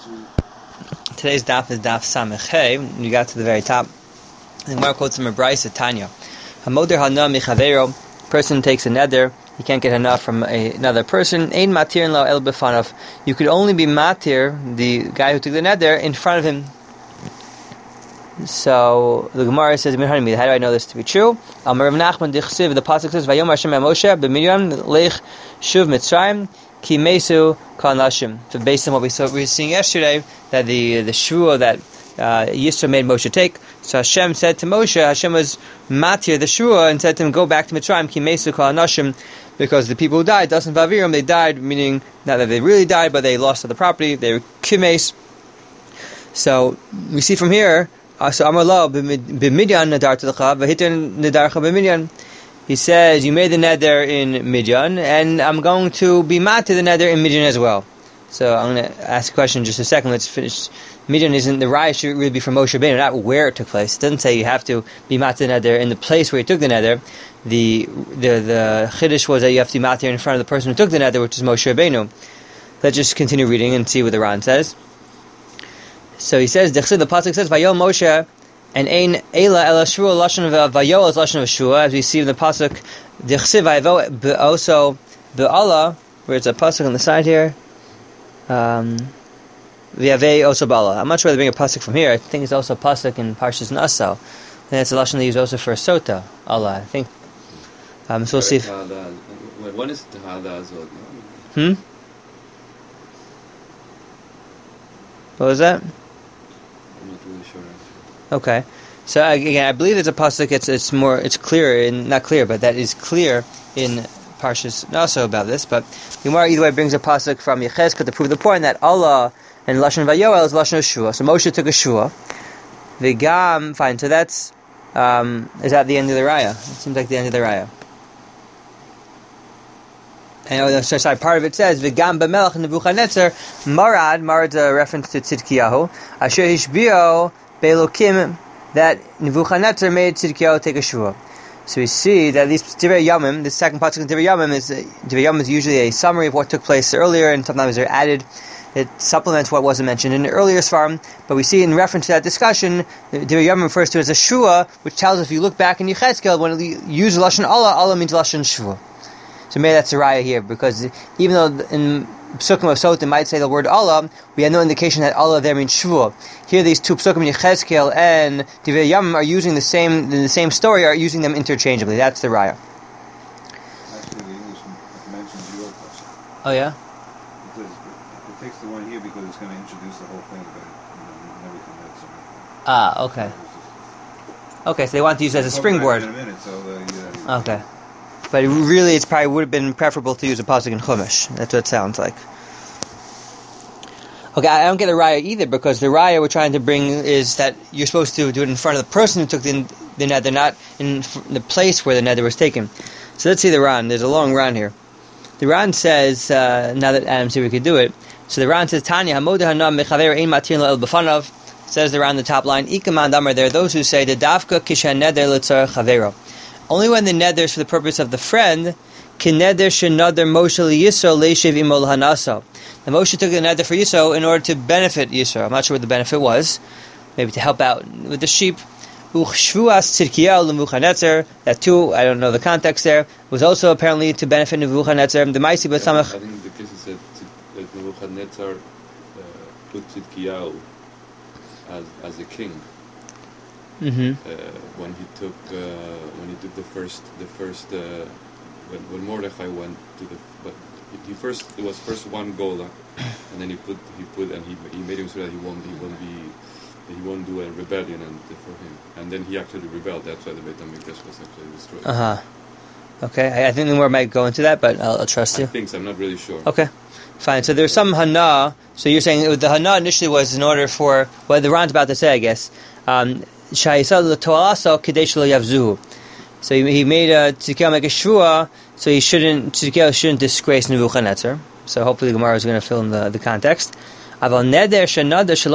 Today's daf is daf Samech Hey. We got to the very top. The Gemara quotes from a Brisa Tanya. Hamoder hana michavero. Person takes a neder. He can't get hana from another person. Ein matir lo el befanav. You could only be matir, the guy who took the neder, in front of him. So the Gemara says, how do I know this to be true? Amar Rav Nachman dichsiv. The pasuk says, Vayom Hashem Moshe b'Midyan lech shuv Mitzrayim ki mesu kol nashim. So based on what we were seeing yesterday, that the shvuah that Yisro made Moshe take. So Hashem said to Moshe, Hashem was matir the shvuah and said to him, go back to Mitzrayim ki mesu kol nashim, because the people who died, Dasan Vavirim, they died, meaning not that they really died, but they lost all the property. They were kimes. So we see from here. So Amarlo b'Midyan nadartu lecha v'hitin nadarcha b'Midyan. He says, you made the neder in Midyan, and I'm going to be matir the neder in Midyan as well. So I'm going to ask a question in just a second. Let's finish. Midyan isn't the raya, should really be from Moshe Rabbeinu, not where it took place. It doesn't say you have to be matir the neder in the place where you took the neder. The chiddush was that you have to be matir in front of the person who took the neder, which is Moshe Rabbeinu. Let's just continue reading and see what the Ran says. So he says, the pasuk says, "Vayo Moshe," and ein ela ela shua lashon vayo is lashon of shua, as we see in the pasuk. Dechsiv vayo also be'ala, where it's a pasuk on the side here. V'yavei also ba'ala. I'm not sure whether they bring a pasuk from here. I think it's also a pasuk in Parshas Naso. And it's a lashon they use also for sota Allah. I think. So we'll see. When is Tahada as well? What was that? I'm not really sure. Okay, so again, I believe it's a pasuk. It's clear, not clear, but that is clear in Parshas Naso about this. But Gemara either way brings a pasuk from Yechezkel to prove the point that Allah and lashon vayoel is lashon shua. So Moshe took a shua. The gam, fine. So that's is at the end of the raya. It seems like the end of the raya. And sorry, part of it says V'gam b'melech Nebuchadnezzar Marad's a reference to Tzidkiyahu. Asher hishbio be'elokim, that Nebuchadnezzar made Tzidkiyahu take a shua. So we see that these Divrei Yamim, the second pasuk of Divrei Yamim is usually a summary of what took place earlier, and sometimes they're added. It supplements what wasn't mentioned in the earlier Svarim. But we see in reference to that discussion, Divrei Yamim refers to it as a shua, which tells us if you look back in Yechezkel, when we use lashon Allah means lashon shua. So maybe that's a raya here, because even though in Psukim of Sot it might say the word Allah, we have no indication that Allah there means Shvuah. Here these two Psukim, Yechezkel and Divrei Yamim, are using the same story, are using them interchangeably. That's the raya. Actually, the English mentions your question. Oh yeah? It takes the one here because it's going to introduce the whole thing about Nebuchadnezzar. Ah, okay. Okay, so they want to use it as a springboard. In a minute, so okay. But really, it probably would have been preferable to use a pasuk in Chumash. That's what it sounds like. Okay, I don't get the raya either, because the raya we're trying to bring is that you're supposed to do it in front of the person who took the neder, not in the place where the neder was taken. So let's see the Ran. There's a long Ran here. The Ran says, now that Adam's here, we could do it. So the Ran says, Tanya, Hamodah Hanam Mechaver Ein Matir El B'fanav, says the Ran, the top line, Ikaman Damar, there are those who say, the Davka Kishan Neder L'tzar Chavero. Only when the neder is for the purpose of the friend, can neder shenadar Moshe Yisro leishiv imol hanaso. The Moshe took the neder for Yisro in order to benefit Yisro. I'm not sure what the benefit was. Maybe to help out with the sheep. Uchshvuas tzidkiyahu l'Nebuchadnezzar. That too, I don't know the context there. Was also apparently to benefit Nebuchadnezzar. The Maisi B'Samach. I think the case is that Nebuchadnezzar put Tzidkiyahu as a king. Mm-hmm. When he took the first when Mordechai went to it was first one goal, and then he made him so that he won't do a rebellion for him, and then he actually rebelled. That's why the Beit HaMikdash was actually destroyed. Okay, I think the more might go into that, but I'll trust you. I think so. I'm not really sure. Okay, fine. So there's some hana. So you're saying the hana initially was in order for what the Ran's about to say, I guess. So he made Tzidkiyahu make a shvua, so Tzidkiyahu shouldn't disgrace Nebuchadnezzar. So hopefully the Gemara is going to fill in the context. But if it's a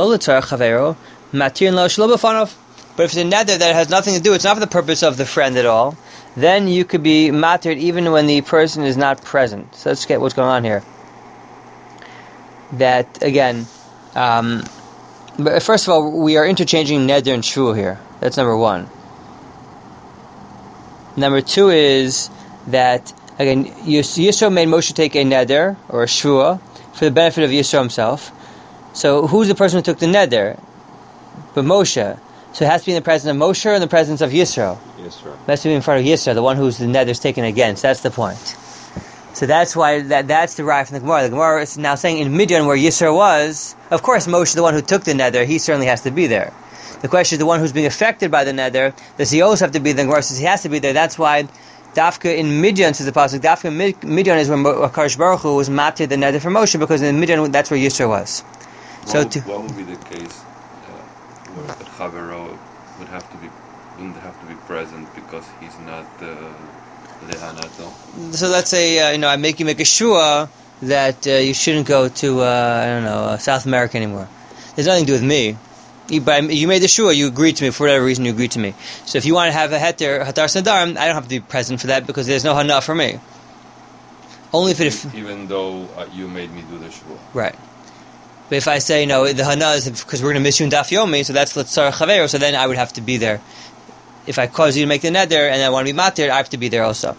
neder that has nothing to do, it's not for the purpose of the friend at all, then you could be matir even when the person is not present. So let's get what's going on here. That again, But first of all, we are interchanging neder and shvuah here. That's number one. Number two is that, again, Yisro made Moshe take a neder, or a shvuah, for the benefit of Yisro himself. So who's the person who took the neder? But Moshe. So it has to be in the presence of Moshe or in the presence of Yisro? Yisro. It has to be in front of Yisro, the one who's the neder is taken against. That's the point. So that's why that's derived from the Gemara. The Gemara is now saying in Midian where Yisro was, of course Moshe, the one who took the neder, he certainly has to be there. The question is the one who's being affected by the neder, does he also have to be there? The Gemara says he has to be there. That's why Dafka in Midian, says the pasuk, Dafka in Midian is where Akash Baruch Hu was matir the neder for Moshe, because in Midian that's where Yisro was. What would be the case where the Chavero wouldn't have to be present because he's not Lehanato? So let's say I make you make a shua that you shouldn't go to South America anymore. There's nothing to do with me. You made the shua, you agreed to me, for whatever reason you agreed to me. So if you want to have a hatar sadarim, I don't have to be present for that because there's no hana for me. Only if even though you made me do the shua. Right. But if I say, the hana is because we're going to miss you in Daf Yomi, so that's L'tzar Chavero, so then I would have to be there. If I cause you to make the neder and I want to be matir, I have to be there also.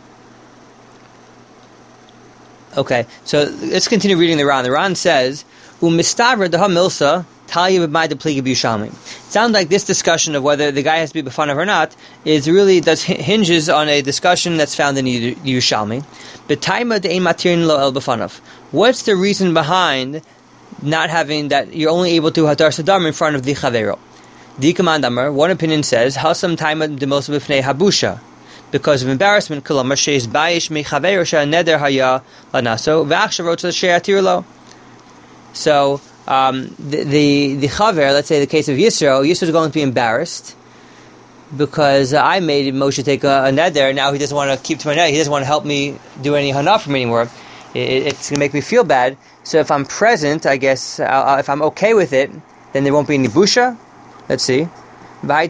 Okay, so let's continue reading the Ran. The Ran says, "U'mistavra daha milsa talya b'may de pligi b'yushalmi." It sounds like this discussion of whether the guy has to be b'fanav or not hinges on a discussion that's found in Yerushalmi. B'taima de'ein matirin lo el b'fanav. What's the reason behind not having that you're only able to hatar sadam in front of the chavero? The command Amar, one opinion says, Hasam taima demosa b'fnei habusha, because of embarrassment. Kolomar sheis bayish mechaver sha neder haya lanaso v'achshav rotz she'atir lo. So the chaver, let's say the case of Yisro is going to be embarrassed because I made Moshe take a neder. Now he doesn't want to keep to my neder. He doesn't want to help me do any hana for me anymore. It's going to make me feel bad. So if I'm present, I guess if I'm okay with it, then there won't be any busha. Let's see. Only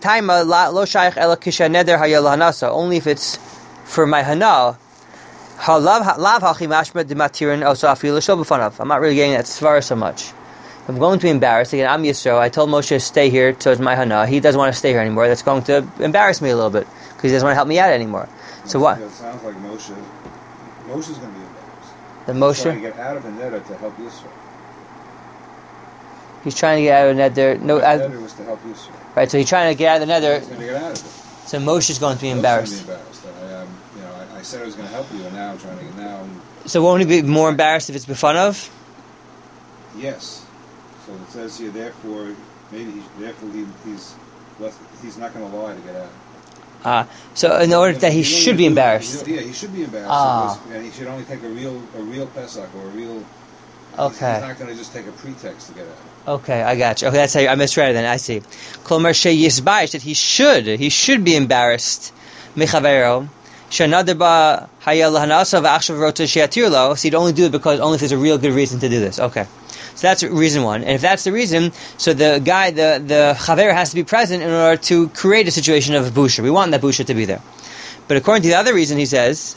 if it's for my hana. I'm not really getting that svara so much. I'm going to be embarrassed. Again, I'm Yisro. I told Moshe to stay here towards my hana. He doesn't want to stay here anymore. That's going to embarrass me a little bit because he doesn't want to help me out anymore. So what? It sounds like Moshe's going to be embarrassed. The Moshe? He's trying to get out of the neder to help Yisro. He's trying to get out of the neder. The neder was to help Yisro. Right, so he's trying to get out of the neder. He's going to get out of it. So Moshe is going to be embarrassed. I said I was going to help you, and now I'm trying to get now. So won't he be more embarrassed if it's b'fanav? Yes. So it says here, therefore, he's not going to lie to get out. So in order that he should be embarrassed. He should be embarrassed. And he should only take a real Pesach or a real. Okay. He's not going to just take a pretext to get out. Okay, I got you. Okay, that's how I misread it then. I see. Kolmar sheyisbayish, that he should be embarrassed. Mechavero. Shanadaba hayal hanasa v'achshav rotza she'atir lo. So he'd only do it only if there's a real good reason to do this. Okay. So that's reason one. And if that's the reason, so the guy, the chaver has to be present in order to create a situation of busha. We want that busha to be there. But according to the other reason, he says,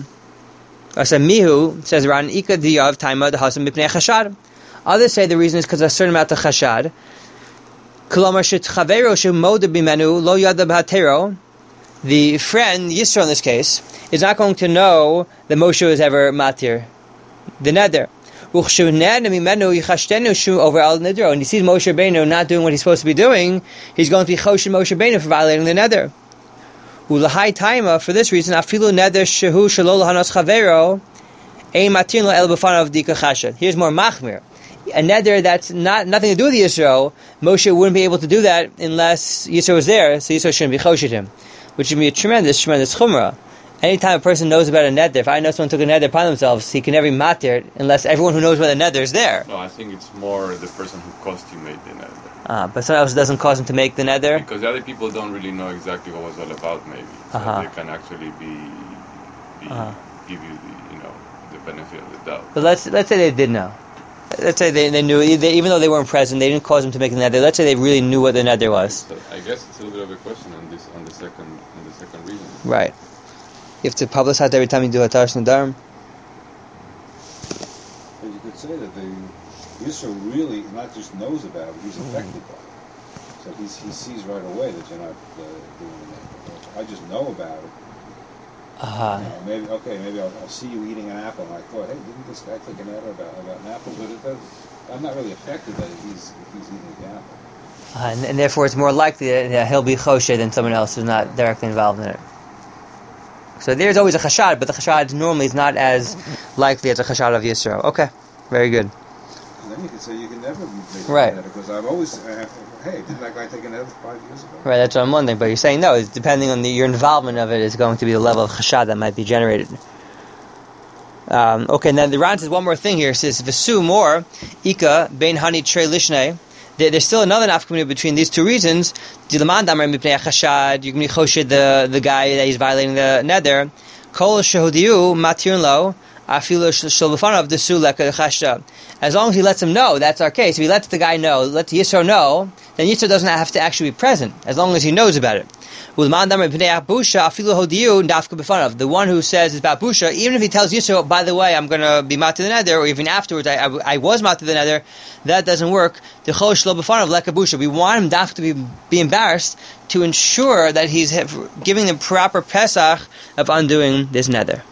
Mihu says around Ika diyav taima dehasam mipnei chashad. Others say the reason is because of a certain amount of chashad. Kolomar shet chavero shemoda bimenu lo yada b'hatero. The friend Yisro in this case is not going to know that Moshe was ever matir the neder. And he sees Moshe Rabbeinu not doing what he's supposed to be doing, he's going to be choshen Moshe Rabbeinu for violating the neder. Ulahai taima, for this reason, afilu neder shehu shelo lahanos chavero ein matin lo el b'fanav dika chashad. Here's more machmir. A neder that's nothing to do with Yisro, Moshe wouldn't be able to do that unless Yisro was there, so Yisro shouldn't be choshed him, which would be a tremendous chumrah. Anytime a person knows about a neder, if I know someone took a neder upon themselves, he can never be matir unless everyone who knows about the neder is there. No, I think it's more the person who caused you made the neder. But someone else doesn't cause him to make the neder? Because the other people don't really know exactly what it was all about, maybe. So they can actually give you the benefit of the doubt. But let's say they did know. Let's say they knew, even though they weren't present, they didn't cause him to make the neder. Let's say they really knew what the neder was. So I guess it's a little bit of a question on the second reason. Right. You have to publicize every time you do a Tash Nadarim. But you could say that Yisro really not just knows about it, he's affected by it. So he sees right away that you're not doing it. I just know about it. Maybe I'll see you eating an apple, and I thought, hey, didn't this guy take an error about an apple? But I'm not really affected that if he's eating the apple. And therefore it's more likely that he'll be choshed than someone else who's not directly involved in it. So there's always a chashad, but the chashad normally is not as likely as a chashad of Yisro. Okay, very good. And then you can say you can never make right. that because I've always, hey, didn't that guy take an error 5 years ago? Right, that's what I'm wondering. But you're saying no, it's depending on your involvement of it is going to be the level of chashad that might be generated. Okay, and then the Ran says one more thing here. It says, V'su more, Ika, Bein Hani Trei Lishne. There's still another nafkamina between these two reasons. Dilaman Damar Mipnei Chashad, you can be choshed the guy that he's violating the neder. Kol Shehodiu Matirn Lo, Afilu Shel B'fanav Desu Leka Chashda. As long as he lets him know, that's our case. If he lets the guy know, lets Yisro know, then Yisro doesn't have to actually be present, as long as he knows about it. The one who says it's about Busha, even if he tells Yisro, by the way, I'm going to be mat to the nether, or even afterwards, I was mat to the nether, that doesn't work. We want him to be embarrassed to ensure that he's giving the proper Pesach of undoing this nether.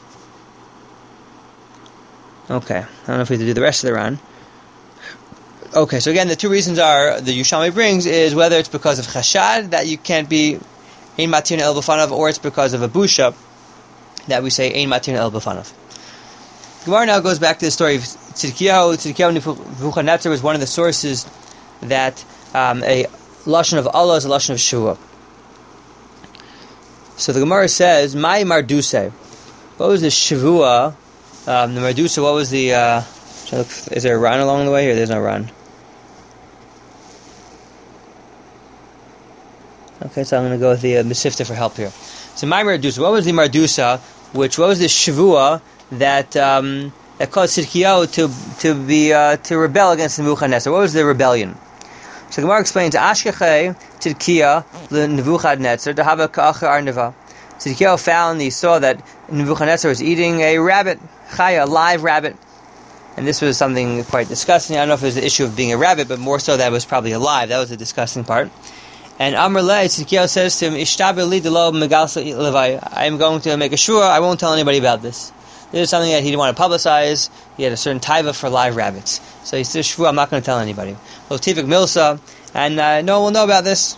Okay, I don't know if we have to do the rest of the Ran. Okay, so again, the two reasons are the Yerushalmi brings is whether it's because of chashad that you can't be ein matir el b'fanav, or it's because of a busha that we say ein matir el b'fanav. Gemara now goes back to the story of Tzidkiyahu. Tzidkiyahu Nebuchadnezzar was one of the sources that a lashon of Allah is a lashon of Shua. So the Gemara says, "Mai marduse." What was the Shavua? The Mardusa, what was the... is there a Ran along the way here? There's no Ran. Okay, so I'm going to go with the Mesifta for help here. So my Mardusa, what was the Mardusa, what was the Shavua that caused Tzidkiyahu to rebel against Nebuchadnezzar? What was the rebellion? So Gemara explains, Ashkechei Tzidkiyahu Nebuchadnezzar Dahava Ka'acher Arneva. Tzidkiyahu found, he saw that Nebuchadnezzar was eating a rabbit, chaya, a live rabbit. And this was something quite disgusting. I don't know if it was the issue of being a rabbit, but more so that it was probably alive. That was the disgusting part. And Amr Le, Tzidkiyahu says to him, Ishtabe li delo megalsa levai. I am going to make a shua, I won't tell anybody about this. This is something that he didn't want to publicize. He had a certain taiva for live rabbits. So he said, shua, I'm not going to tell anybody. Well, Tivik Milsa, and no one will know about this.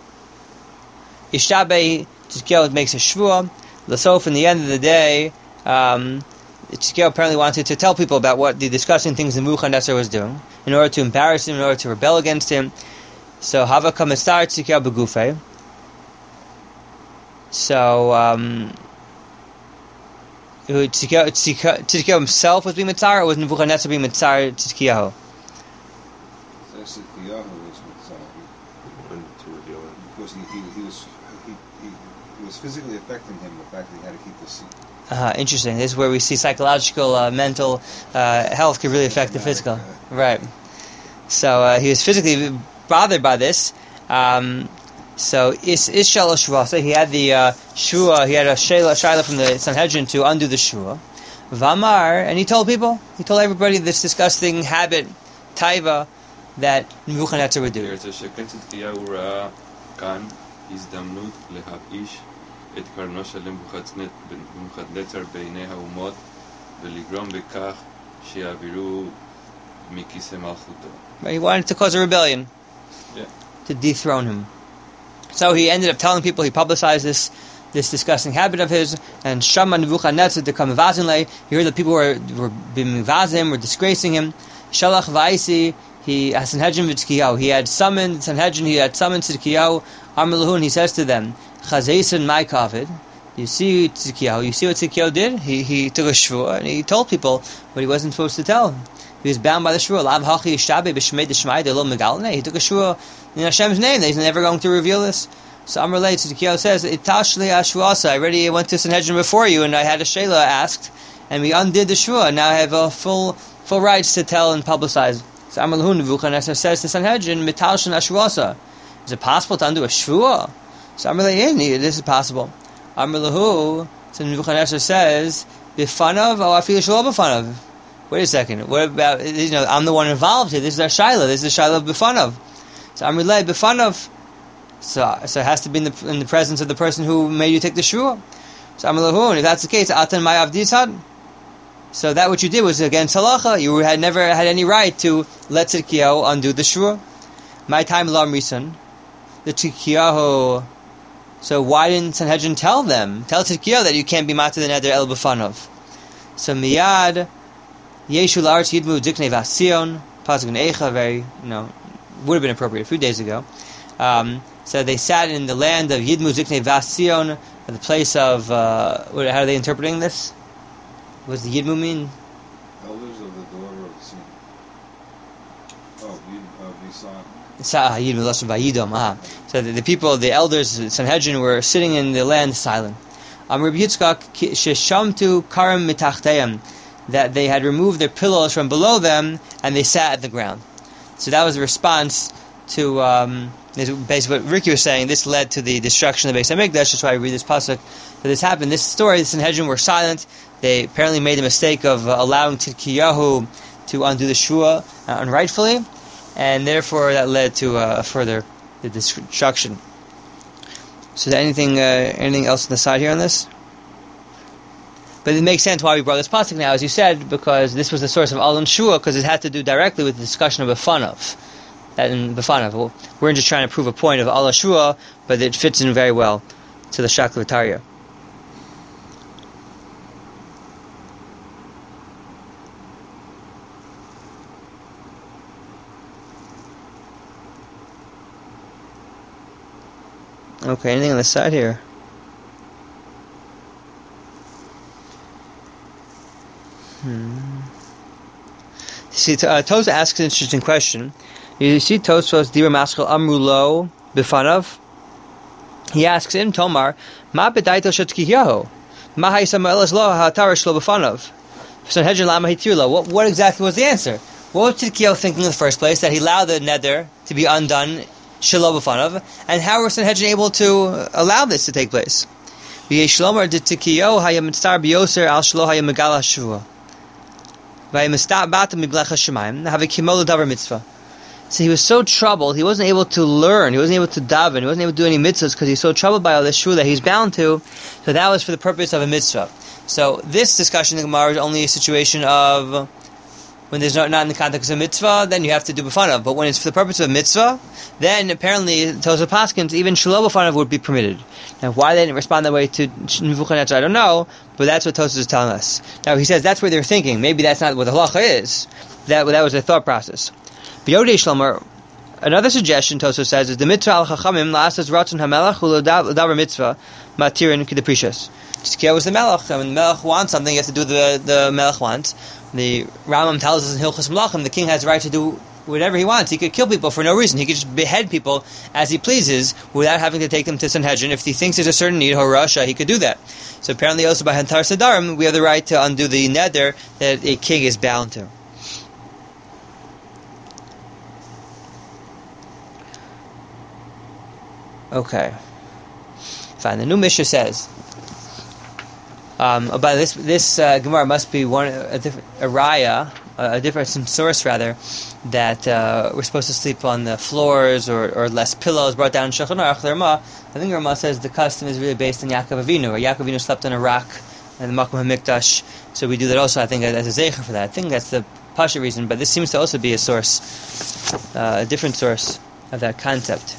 Ishtabe, Tzidkiyahu makes a shvua. L'sof, in the end of the day, Tzidkiyahu apparently wanted to tell people about what the disgusting things Nebuchadnezzar was doing, in order to embarrass him, in order to rebel against him. So Hava Kamestar Tzidkiyahu Begufe. So Tzidkiyahu himself was being mitzar, or was Nebuchadnezzar being mitzar Tzidkiyahu? Tzidkiyahu was mitzar. Because he was physically affecting him, the fact that he had to keep the seat. Interesting. This is where we see psychological, mental health could really affect the physical. Right. So he was physically bothered by this. So Ishal Shuvasa, he had the shua, he had a shaila from the Sanhedrin to undo the shua. Vamar, and he told everybody this disgusting habit, taiva, that Nebuchadnezzar would do. את קרנו של נבוכדנצר בעיני האומות ולגרום בכך שיעבירו מכיסא מלכותו. He wanted to cause a rebellion, to dethrone him. So he ended up telling people, he publicized this disgusting habit of his, and Shama Nebuchadnezzar to come vazin. He heard that people were being vazim, were disgracing him. Shalach Vaisi, he had summoned Sanhedrin, he had summoned Tzidkiyahu. Amr Lahun, he says to them, Chazayson my kavod. You see what Tzidkiyahu did? He took a shvua and he told people what he wasn't supposed to tell. He was bound by the shvua. Lav hachi yishtabe b'shmei d'shmai de'lo megalne. He took a shvua in Hashem's name that he's never going to reveal this. So Amr Lei Tzidkiyahu says, Itashli ashvuasa. I already went to Sanhedrin before you and I had a shayla asked and we undid the shvua. Now I have a full rights to tell and publicize. So Amr Lahun Nebuchadnezzar says to Sanhedrin, Mitalshin ashvuasa. Is it possible to undo a shvua? So Amr Lei, this is possible. Amr Lahu, so Nebuchadnezzar says, B'fanav, or afilu shelo b'fanav. wait a second, what about, I'm the one involved here, this is our Shaila, this is the Shaila of Befanov. So Amrilei Befanov, so it has to be in the presence of the person who made you take the Shua. So Amrilei, if that's the case, Atan Mai Avdisad. So that what you did was against halacha. You had never had any right to let Tzidkiyahu undo the shua. My time lam risan, the Tzidkiyahu. So why didn't Sanhedrin tell Tzidkiyahu that you can't be matzah the neder el b'fanov? So miyad yeshu la'aretz yidmu diknei v'asion pasuk ne'echa, very would have been appropriate a few days ago. So they sat in the land of Yidmu Ziknei Vasion, the place of how are they interpreting this? What does the Yidmu mean? Elders of the daughter of the Sion. Yidmu Lashon Vayidom. So the people, the elders, Sanhedrin, were sitting in the land silent. Rabbi Yitzchak sheshamtu karam mitachteim, that they had removed their pillows from below them and they sat at the ground. So that was a response to basically what Ricky was saying. This led to the destruction of the Beis Hamikdash. That's why I read this pasuk that this happened. This story, the Sanhedrin were silent. They apparently made the mistake of allowing Tzidkiyahu to undo the shua unrightfully, and therefore that led to further the destruction. So, is there anything else on the side here on this? But it makes sense why we brought this pasuk now, as you said, because this was the source of Alan Shua, because it had to do directly with the discussion of Befanov. Well, we're just trying to prove a point of Alan Shua, but it fits in very well to the Shakla V'Tarya. Okay, anything on the side here? See, Tosa asks an interesting question. You see Tosfos Dibur Maschil Amrulo Bifanav. He asks him, Tomar, Ma bedaito Tzidkiyahu? Ma ha'isamelas lo ha'atarash lo Bifanav? Sanhedrin lama hitirlo. What exactly was the answer? What was Tzidkiyahu thinking in the first place, that he allowed the neder to be undone Shelo B'fanav, and how were Sanhedrin able to allow this to take place? V'yeshlomar de Tzidkiyahu haya mitzar b'yoser al shelo haya megala shua. V'haya mistat batam miblecha shemayim have a kimol davar mitzvah. So he was so troubled, he wasn't able to learn, he wasn't able to daven, he wasn't able to do any mitzvahs because he's so troubled by all this shua that he's bound to. So that was for the purpose of a mitzvah. So this discussion in the Gemara is only a situation of when there's not in the context of mitzvah, then you have to do b'fanav. But when it's for the purpose of mitzvah, then apparently Tosafos Paskins, even shelo b'fanav would be permitted. Now, why they didn't respond that way to Nebuchadnezzar, I don't know, but that's what Tosafos is telling us. Now, he says that's what they're thinking. Maybe that's not what the halacha is. That was their thought process. B'yodei shlomer, another suggestion Tosafos says is the mitzvah al chachamim la'asas ratzon hamelach u'ledavar mitzvah matirin k'deprishas. Tzidkiyahu was the melech, and when the melech wants something, he has to do the melech wants. The Rambam tells us in Hilchos Melachim, the king has the right to do whatever he wants. He could kill people for no reason. He could just behead people as he pleases without having to take them to Sanhedrin. If he thinks there's a certain need, Horasha, he could do that. So apparently also by Hantar Sadarim, we have the right to undo the neder that a king is bound to. Okay. Fine. The new Mishnah says, but this Gemara must be a different source rather, that we're supposed to sleep on the floors or less pillows brought down in Shulchan Aruch. I think Rama says the custom is really based on Yaakov Avinu, where Yaakov Avinu slept on a rock in the Makom HaMikdash, so we do that also, I think, as a zecher for that. I think that's the Pasha reason, but this seems to also be a source, a different source of that concept.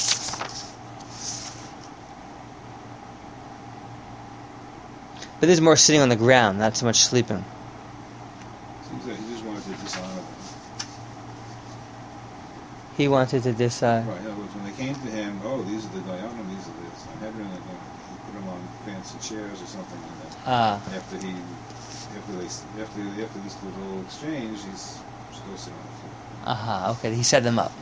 But this is more sitting on the ground, not so much sleeping. Seems like he just wanted to dishonor them. He wanted to decide. Right, in other words, when they came to him, these are the Dayanim, these are the Sanhedrin, and then he put them on fancy chairs or something, and then after this little exchange, he's still sitting on the floor. Okay, he set them up.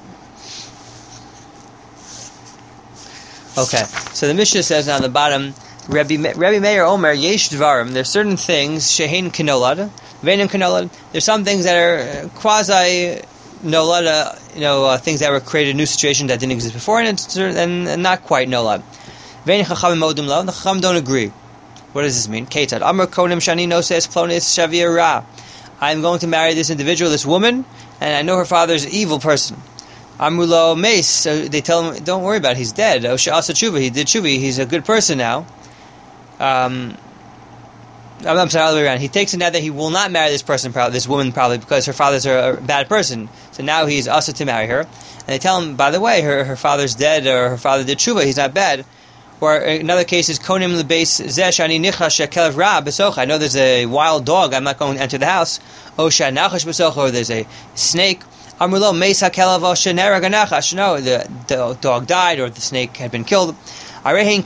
Okay, so the Mishnah says on the bottom, Rabbi Meir Omer Yesh Dvarim. There's certain things shehein kinolad, veinim kinolad. There's some things that are quasi nolad, things that were created in a new situation that didn't exist before, and not quite nolad. Vein chachamim modim lo. The chacham don't agree. What does this mean? Ketzad Amar konim shani no says plonis shavir ra. I'm going to marry this individual, this woman, and I know her father's an evil person. Amrulo Mace, so they tell him, don't worry about it, he's dead. Osha Asa Tshuva, he did Tshuva, he's a good person now. I'm sorry, all the way around. He takes a net that he will not marry this person, this woman probably, because her father's a bad person. So now he's Asa to marry her. And they tell him, by the way, her father's dead, or her father did Tshuva, he's not bad. Or another case is Konim Lebeis Zesh Ani Nichash Kelev Ra Besocha. I know there's a wild dog, I'm not going to enter the house. Osha Nachash Besocha, or there's a snake. Amrulo Mesa Kelev Osha Nera Ganachash. No, the dog died, or the snake had been killed. This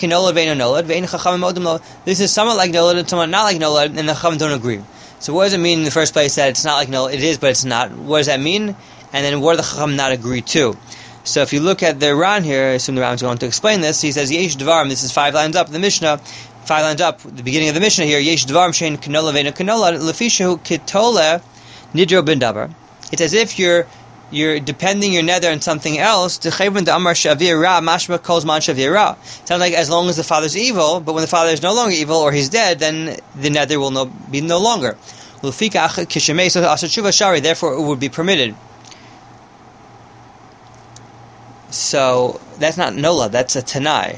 is somewhat like Nolad and somewhat not like Nolad, and the Chacham don't agree. So what does it mean in the first place that it's not like Nolad? It is, but it's not. What does that mean? And then what do the Chacham not agree to? So if you look at the Ran here, I assume the Ran is going to explain this. He says, Yesh Dvarim, this is 5 lines up in the Mishnah, 5 lines up, the beginning of the Mishnah here, Yesh Dvarim Shein Kanola Veina Kanola, Lefishu Kitole Nidro Ben Davar. It's as if you're depending your nether on something else. To Chayvin the Amar Shavir Ra, Mashma calls Man Shavir Ra. Sounds like as long as the father's evil, but when the father is no longer evil or he's dead, then the nether will be no longer. Lufikach Kishemei so Asher Tshuva Shari, therefore it would be permitted. So that's not Nola, that's a Tanai.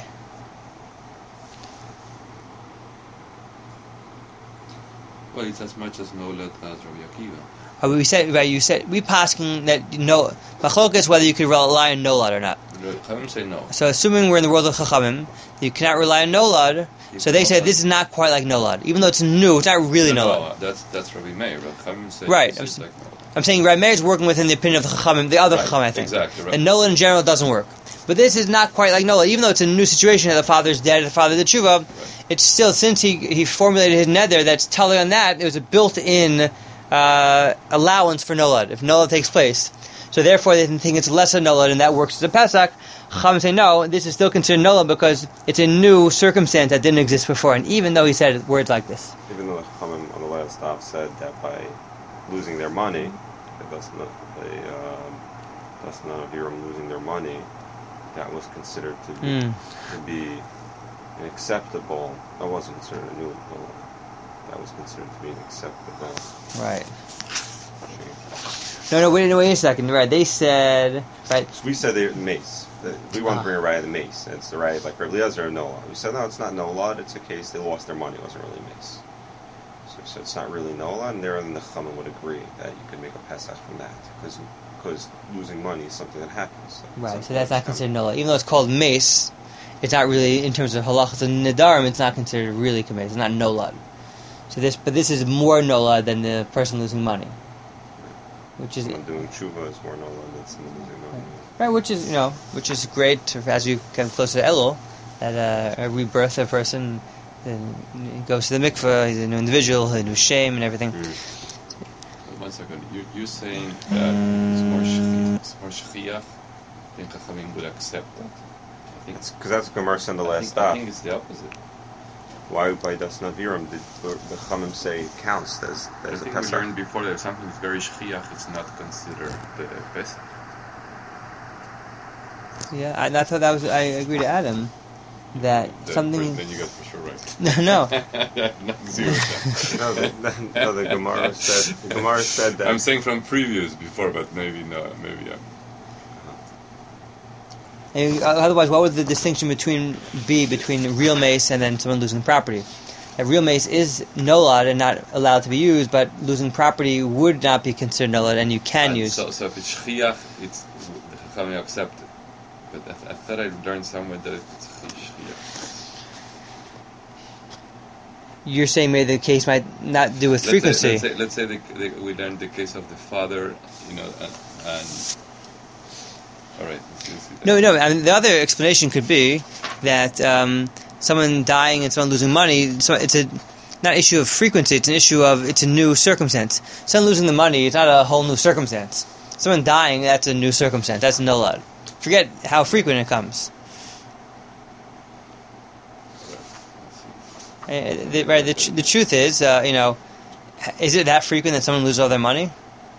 Well, it's as much as Nola as Rabbi Akiva. We said, right? You said we passing that Machlok is whether you could rely on Nolad or not. Chachamim say no. So assuming we're in the world of Chachamim, you cannot rely on Nolad. So they say this is not quite like Nolad, even though it's new. It's not really Nolad. No, that's Rabbi Meir. Chachamim say right. this is like Nolad. I'm saying Rabbi Meir is working within the opinion of the Chachamim, the other Chachamim, I think. Exactly. Right. And Nolad in general doesn't work. But this is not quite like Nolad, even though it's a new situation. The father's dead, the father did Tshuva. Right. It's still, since he formulated his nether, that's telling on that. It was a built-in allowance for Nolad, if Nolad takes place. So therefore they think it's less than Nolad, and that works as a Pesach. Chachamim say no, this is still considered Nolad because it's a new circumstance that didn't exist before, and even though he said words like this. Even though the Chachamim on the last stop said that by losing their money, that's not Aviram losing their money, that was considered to be an acceptable, that wasn't considered a new Nolad. That was considered to be an acceptable. Right. No, wait a second. Right, they said, right. We said they're mace. We want to bring a raya of the mace. And it's the raya like Rabbi Eliezer or Nola. We said no, it's not Nola. It's a case they lost their money. It wasn't really mace. So we said it's not really Nola, and there the Chachamim would agree that you could make a Pesach from that because losing money is something that happens. Right. So that's not considered Nola, even though it's called mace. It's not really in terms of halachas and nedarim. It's not considered really committed. It's not Nola. So this is more Nola than the person losing money, which is someone doing tshuva is more Nola than someone losing money. Right, which is great as you come closer to Elul, that a rebirth of a person, then he goes to the mikveh, he's a new individual, a new shame and everything. 1 second, you're saying that it's more shchiach than Chachamim would accept that. I think because that's what Gemara said on the last stop. I think it's the opposite. Why by Das Navirim did the Chachamim say it counts as I a think Pesach? we learned before that if something is very shchiach, it's not considered the Pesach. Yeah, I thought that was. I agree to Adam that something. Then you got for sure right. No. Not 0 cents. No, the Gemara said. The Gemara said that. I'm saying from previous before, but maybe no, maybe yeah. And otherwise, what would the distinction between real mace and then someone losing property? A real mace is nolad and not allowed to be used, but losing property would not be considered nolad, and you can use. So if it's shchiach, it's the Chachamim accept it. But I thought I learned somewhere that it's shchiach. You're saying maybe the case might not do with frequency. Let's say we learned the case of the father, and all right. No. I mean, the other explanation could be that someone dying and someone losing money. So it's not an issue of frequency. It's an issue of it's a new circumstance. Someone losing the money, it's not a whole new circumstance. Someone dying, that's a new circumstance. That's nolad. Forget how frequent it comes. The truth is, is it that frequent that someone loses all their money?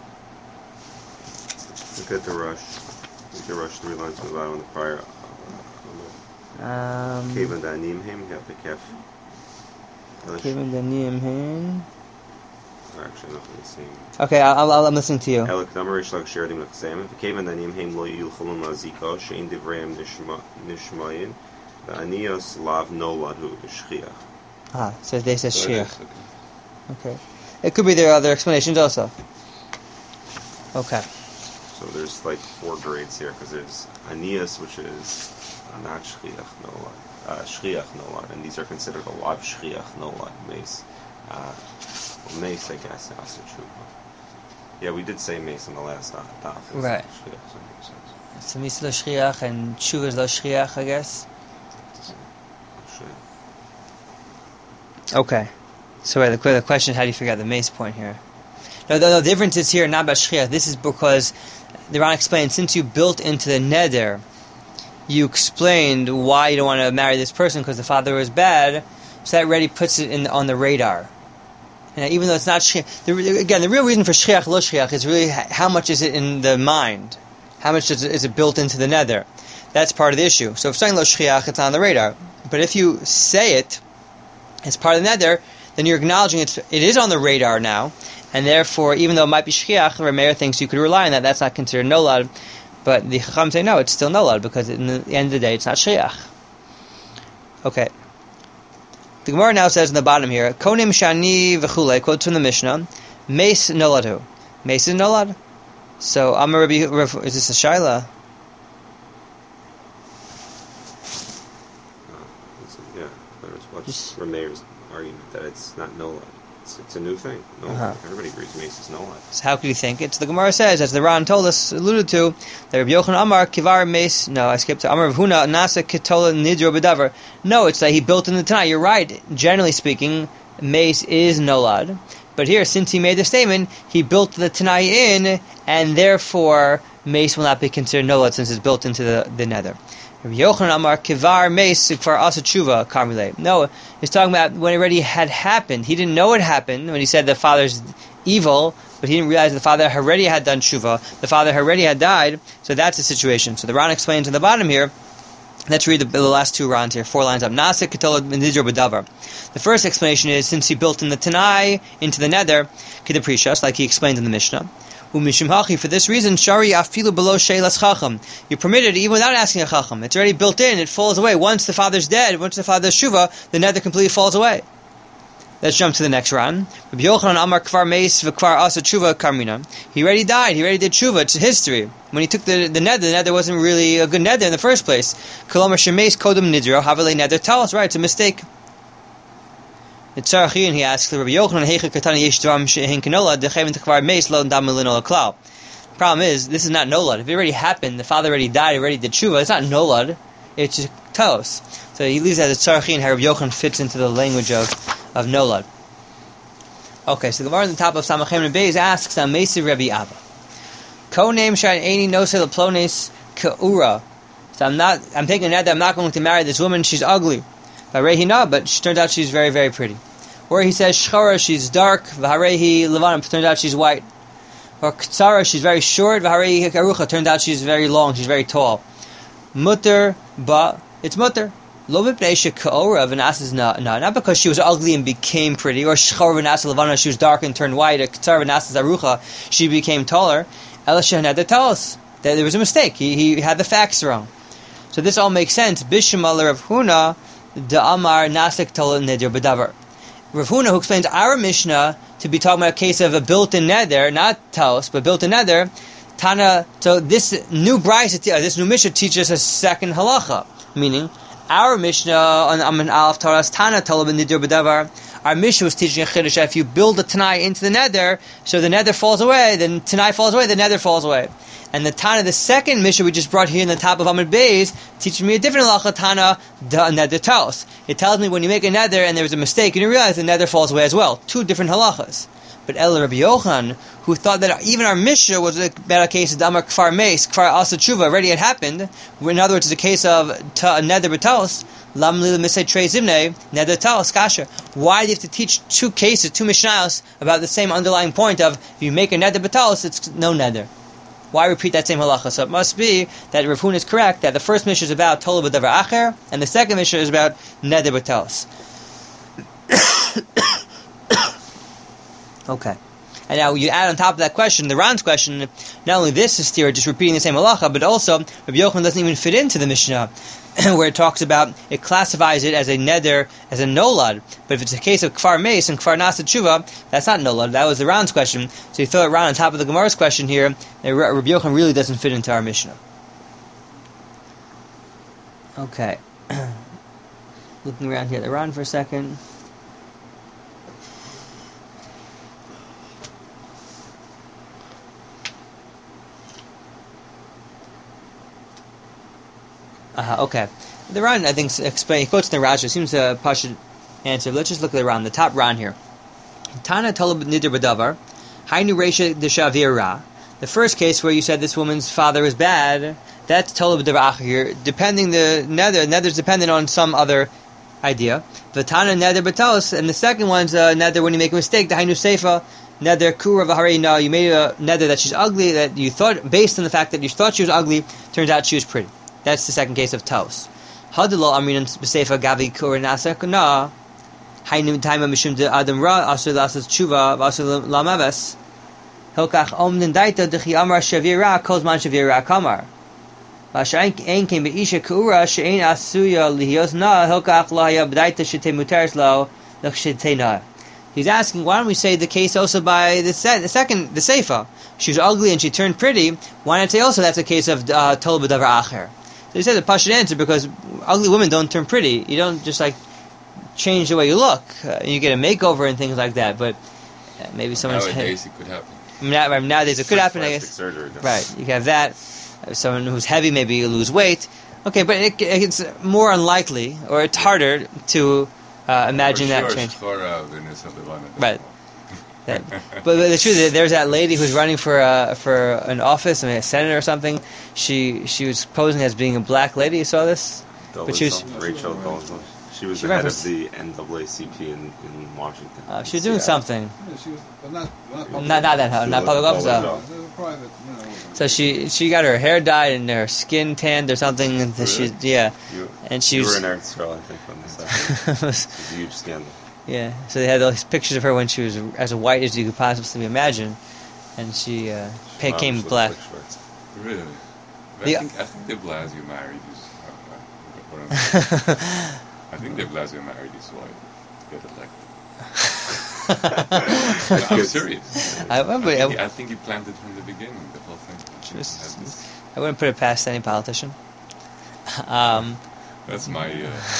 Look at the rush. The rush 3 lines from the bottom of the prior. Kevan Danim him, you have the kef. Kevan Danim him. actually not the same. Okay, I'm listening to you. Elek Damar Ishlak Sheradim Lachsem. V'kevan Danim Heim Lo Yilchalun Lazika Shein Divrayim Nishmayin V'Anios Lav Noladu Shchiach. So they say Shchiach. Okay. It could be there are other explanations also. Okay. So there's like 4 grades here because there's Anias, which is not Shchiach Nolad, Shchiach Nolad, and these are considered a Lav Shchiach Nolad Mace. Mace, I guess, Asa Tshuva. Yeah, we did say Mace in the last daf. Right. So Mace lo Shchiach and Tshuva is lo Shchiach, I guess. Okay. So the question is, how do you figure out the Mace point here? No, the difference is here not about Shchiach. This is because the Ran explained, since you built into the neder, you explained why you don't want to marry this person because the father was bad, so that already puts it on the radar. And even though it's not Shchiach, the real reason for Shchiach, lo Shchiach, is really how much is it in the mind? How much is it built into the neder? That's part of the issue. So if saying lo Shchiach, it's on the radar. But if you say it as part of the neder, then you're acknowledging it is on the radar now, and therefore, even though it might be Shchiach, Rameir thinks you could rely on that. That's not considered nolad. But the Chacham say no, it's still nolad because in the end of the day, it's not Shchiach. Okay. The Gemara now says in the bottom here, Konim Shani v'chulei, quotes from the Mishnah, Mace noladu. Mace is nolad. So Amar Rabbi, is this a Shaila? Yeah, what's Rameir's argument that it's not nolad? It's a new thing. No, everybody agrees Mace is nolad. So how could you think it? So the Gemara says, as the Ran told us, alluded to, that Rabbi Yochanan Amar Kivar Mace. No, I skipped to Amar Huna Nasa Ketola Nidro B'Davar. No, it's that he built in the Tanai. You're right. Generally speaking, Mace is nolad. But here, since he made the statement, he built the Tanai in, and therefore Mace will not be considered nolad since it's built into the nether. Rabbi Yochanan Amar Kivar Mace Kvar Asa Tshuva Karmile. No, he's talking about when it already had happened. He didn't know it happened when he said the father's evil, but he didn't realize the father already had done Tshuva. The father already had died, so that's the situation. So the Ran explains in the bottom here. Let's read the last 2 Rans here, 4 lines up. Nasa Ketola Nidro B'Davar. The first explanation is since he built in the Tanai into the nether, Kedeprishas, like he explained in the Mishnah. For this reason, Shari afilu below sheilas chacham. You're permitted even without asking a chacham. It's already built in. It falls away. Once the father's dead, once the father's shuva, the nether completely falls away. Let's jump to the next Ran. Rabbi Yochanan Amar Kvar Meis v'Kvar Asa Tshuva Karmina. He already died. He already did Tshuva. It's history. When he took the nether wasn't really a good nether in the first place. Kolomar Shemeis Kodem Nidro Havale Nether. Tell us, right? It's a mistake. It's Tzarachian, he asks, Rabbi Yochanan Heicha Katani Yesh Dram Shehin Kenola Dechevin Tekvar Meis Lo Dam Melino Klal. Problem is, this is not nolad. If it already happened, the father already died, he already did tshuva. It's not nolad. It's just tos. So he leaves that as Tzarachian. How Rabbi Yochanan fits into the language of nolad. Okay, so the Gemara on the top of Samachem and Beis asks, Amesi Rabbi Abba. Ko name Shain Eini Nosei Leplones Keura. So I'm taking a net that I'm not going to marry this woman. She's ugly. But she turns out she's very, very pretty. Or he says, Shchara, she's dark, V'harehi Levanim, turns out she's white. Or Ktsara, she's very short, V'harehi Karucha, turns out she's very long, she's very tall. Mutter, but it's mutter. Lo v'pnei she'ka'ora v'nas is not because she was ugly and became pretty, or Shchara v'nas Levana, she was dark and turned white, or Ktsara v'nas Arucha, she became taller. Ela she'hanad tell us that there was a mistake. He had the facts wrong. So this all makes sense. Bishma Rav Huna, the Amar Nasik Tola Neder B'Davar. Rav Huna, who explains our Mishnah to be talking about a case of a built-in nether, not Taos, but built-in nether, Tana. So this new this new Mishnah teaches a second halacha, meaning our Mishnah on Amin Aleph Taras Tana Tola Neder B'Davar. Our Mishnah was teaching a chiddush. If you build a Tanai into the nether, so the nether falls away, then Tanai falls away, the nether falls away. And the Tana, the second Mishnah we just brought here in the top of Amud Beis, teaches me a different halacha, Tana, the nether tells. It tells me when you make a nether and there's a mistake, you didn't realize the nether falls away as well. 2 different halachas. But El Rabbi Yochanan, who thought that even our Mishnah was about a case of Damar Kfar Meis, Kfar Asa Tshuva, already had happened. In other words, it's a case of nether b'talos, Lam Lila Misay Trei Zimne, nether talos, kasha. Why do you have to teach 2 cases, 2 Mishnayos, about the same underlying point of, if you make a nether b'talos, it's no nether? Why repeat that same halacha? So it must be that Rav Huna is correct, that the first Mishnah is about Tola B'Davar Acher, and the second Mishnah is about Neder B'Talos. Okay. And now you add on top of that question, the Ran's question, not only this is stira, just repeating the same halacha, but also Rabbi Yochanan doesn't even fit into the Mishnah, where it talks about, it classifies it as a neder, as a nolad. But if it's a case of kfar meis and kfar nasa tshuva, that's not nolad. That was the Ran's question. So you throw it Ran on top of the Gemara's question here, and Rabbi Yochanan really doesn't fit into our Mishnah. Okay. Looking around here at the Ran for a second. Okay. The Ran, I think, he quotes the Rashi. It seems a Pashut answer. Let's just look at the Ran, the top Ran here. Tana Tolab Nidr B'Davar, Hainu Reisha D'Shavira. The first case where you said this woman's father was bad, that's Tolab B'Davar here. Depending the nether's dependent on some other idea. The Tana Neder B'Tos, and the second one's nether when you make a mistake, the Hainu Seifa, Nether Kura V'Harei, you made a nether that she's ugly, that you thought, based on the fact that you thought she was ugly, turns out she was pretty. That's the second case of Taos. Hadalo Amrinan B'Seifa Gavi Kura Nasa Na Hainu Taima Mishum De Adam Ra Asur Lasas Tshuva Asur Lamaves Hilkach Omnin Daita Dechi Amar Shavira Kozman Shavira Kamar Vashain Ein Came Be'isha Kura Shein Asuya Lihios Na Hilkach Lahaya B'Daita Shete Mutaris Lao Lachshete Na. He's asking, why don't we say the case also by the second, the Seifa? She was ugly and she turned pretty. Why not say also that's a case of Tol B'Davar Acher? So he says a Pashut answer because ugly women don't turn pretty. You don't just change the way you look. You get a makeover and things like that. But maybe someone's nowadays it could happen. Nowadays it could happen. I guess. Surgery, right. You can have that. Someone who's heavy, maybe you lose weight. Okay, but it's more unlikely, or it's harder to imagine that change. Right. But the truth is, there's that lady who's running for an office, a senator or something. She was posing as being a black lady. You saw this? But she was Rachel Dolezal. She was the head of the NAACP in Washington. She was doing something. Yeah, she was, but not public office. private. So she got her hair dyed and her skin tanned or something. And Really? You were in Eretz Yisrael, I think, when this happened. It was a huge scandal. Yeah, so they had all these pictures of her when she was as white as you could possibly imagine, and she came black. Really? I think de Blasio married his. I think de Blasio married his wife to get elected. I'm serious. I think he planned it from the beginning. The whole thing. I wouldn't put it past any politician. That's my.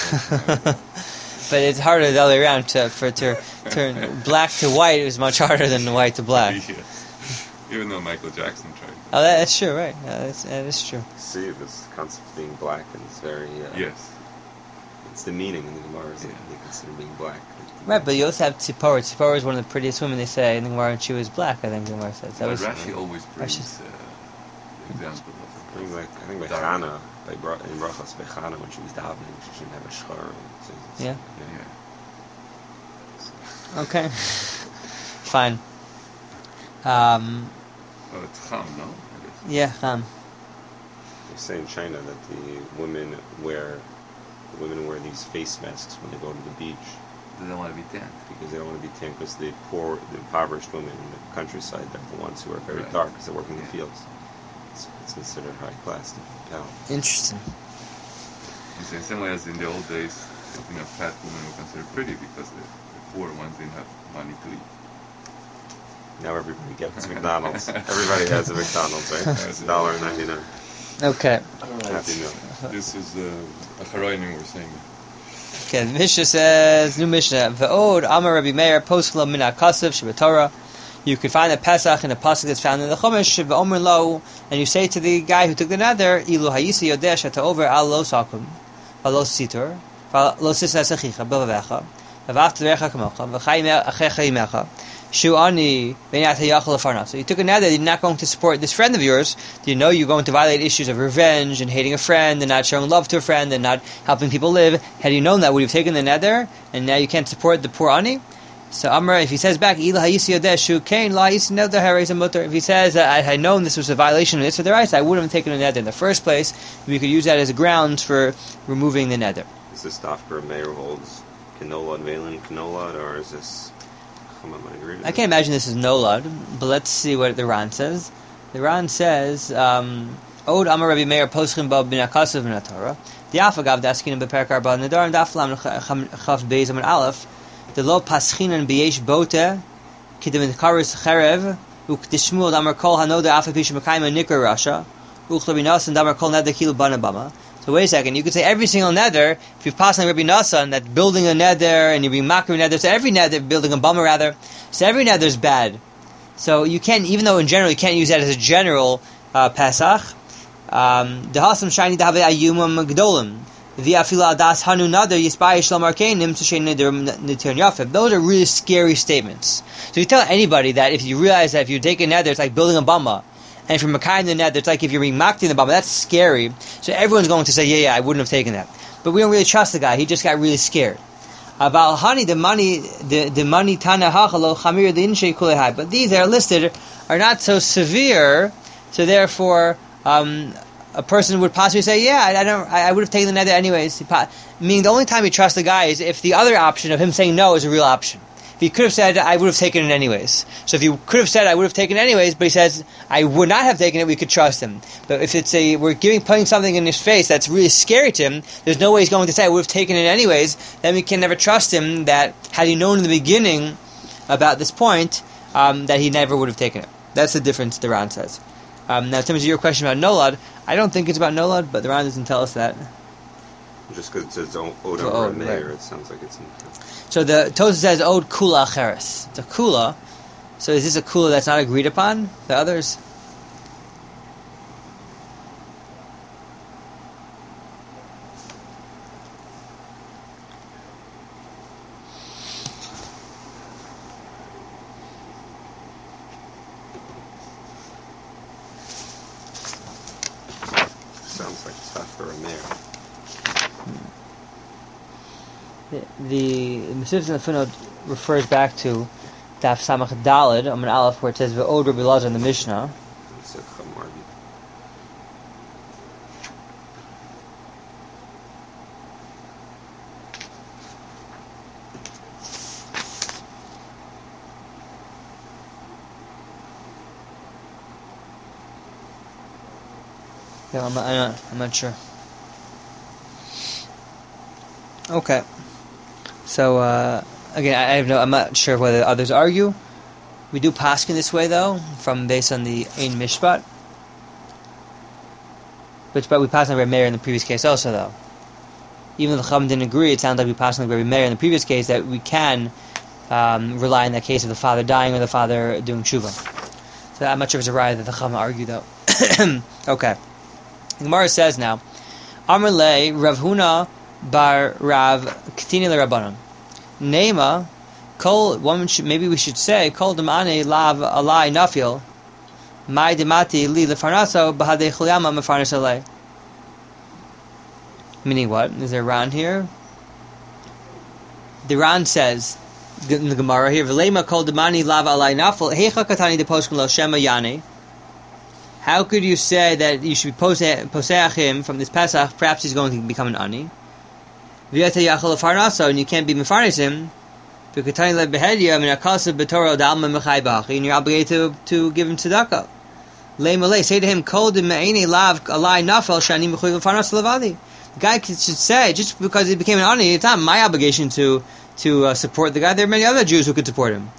But it's harder the other way around to turn black to white. It was much harder than white to black. Yes. Even though Michael Jackson tried. Oh, that's true, right? No, that is true. See, this concept of being black is very. Yes. It's the meaning in the Gemara is that they consider being black. Right, but you also have Tzipora. Tzipora is one of the prettiest women, they say, in the Gemara, and she was black, I think the Gemara says. But Rashi always brings example of. I think by Chana, in Brachos by Chana, when she was davening, she shouldn't have a shchar. Yeah. Okay. Fine. It's Cham, no? Yeah, Cham. They say in China that the women wear these face masks when they go to the beach. They don't want to be tanned. Because they don't want to be tanned, because the poor, the impoverished women in the countryside, they're the ones who are very dark because they're working in the fields. It's considered high class to tell. Interesting. In the same way as in the old days, fat women were considered pretty because the poor ones didn't have money to eat. Now everybody gets McDonald's. Everybody has a McDonald's, right? It's $1.99. Okay. Happy meal. This is a Haroinim we're saying. Okay, the Mishnah says, new Mishnah, V'od Amar Rabbi Meir, Poskla Min HaKasav, Shabbatorah. You can find the Pesach in a pasuk that's found in the Chumash, V'omer Lo, and you say to the guy who took the nether, Ilu Hayisi Yodeh Shata Over Al Lo Sakum, V'lo Sitor, V'lo Sisa Sechicha, B'vavecha, V'vaft L'recha Kamocha, V'chayim Achecha Yimecha, Shu'ani B'nat HaYachal L'farnas. So you took a nether, you're not going to support this friend of yours. Do you know you're going to violate issues of revenge and hating a friend and not showing love to a friend and not helping people live? Had you known that, would you have taken the nether and now you can't support the poor ani? So Amr, if he says back, if he says that I had known this was a violation of this or the rights, I wouldn't have taken the nether in the first place. We could use that as a grounds for removing the nether. Is this Dafka Meir holds canola and Valen canola, or is this Chachamim would agree to I can't imagine this is Nolad, but let's see what the Ran says. The Ran says, Od Amar Rabbi Meir Poschim Ba Bin Akasav Min HaTorah. The Afagav Daskinim Beperk Arba Nedarim Daflam Chaf Beis Amar Aleph. The Lo Paschinan B'yesh Bote Kidim Karis Cherev Ukdishmul Damar Kol Hanoda Afapish Mekayim Nikar Rasha Uchla Binasan Damar Kol Neder Kil Banabama. So wait a second, you could say every single nether, if you've passed on Rabbi Nassan, that building a nether, and you're being makar nether, so every nether, building a bummer rather, so every nether is bad. So you can't, even though in general you can't use that as a general Pesach, the Hasam Shiny Dave Ayumam Gdolim, the Afila Das Hanu Nader Yisbai Shlam Arkanim Tushay Neder Nitir Yafib. Those are really scary statements. So you tell anybody that if you realize that if you take a nether, it's like building a bummer. And if you're Makai in the net, it's like if you're being mocked in the Baba, that's scary. So everyone's going to say, yeah, I wouldn't have taken that. But we don't really trust the guy. He just got really scared. About honey, the money Tana Hachalo Chamir the Inshay Kulehai. But these that are listed are not so severe, so therefore a person would possibly say, yeah, I would have taken the nether anyways. Meaning the only time you trust the guy is if the other option of him saying no is a real option. If he could have said, I would have taken it anyways. So if he could have said, I would have taken it anyways, but he says, I would not have taken it, we could trust him. But if it's we're putting something in his face that's really scary to him, there's no way he's going to say, I would have taken it anyways, then we can never trust him that, had he known in the beginning about this point, that he never would have taken it. That's the difference, the Ran says. Now, in terms of your question about Nolad, I don't think it's about Nolad, but the Ran doesn't tell us that. Just because it says Od Meir, it sounds like it's in. So the Tosafos says Od Kula Cheres. It's a Kula. So is this a Kula that's not agreed upon? The others? Sounds like it's not for a mayor. The Mesivs in the footnote refers back to Daf Samach Daled, Amar Aleph, where it says Ve'od Rabbi Elazar in the Mishnah. It's a Chamardi. Yeah, I'm not sure. Okay. So again, I'm not sure whether others argue. We do paskin this way though, based on the Ein Mishpat. But we passed on Rabbi Meir in the previous case also though. Even though the Chacham didn't agree, it sounds like we passed on Rabbi Meir in the previous case that we can rely on that case of the father dying or the father doing tshuva. So I'm not sure if it's a raya that the Chacham argue though. Okay. The Gemara says now, Amar le Rav Huna bar Rav Ketini le Rabbanon. Nema, maybe we should say, Kol demane lav alai nafil, mai demati li lefarnaso bahadei chulyama mefarnas alei. Meaning what? Is there a Ran here? The Ran says, in the Gemara here, V'lema kol demani lav alai nafil, heicha katani de poskim lo shema yani. How could you say that you should be poseach him from this Pesach? Perhaps he's going to become an ani. V'yata yachal lefarnaso, and you can't be mefarnas him. And you're obligated to give him tzedakah. Say to him, the guy should say, just because he became an ani, it's not my obligation to support the guy. There are many other Jews who could support him.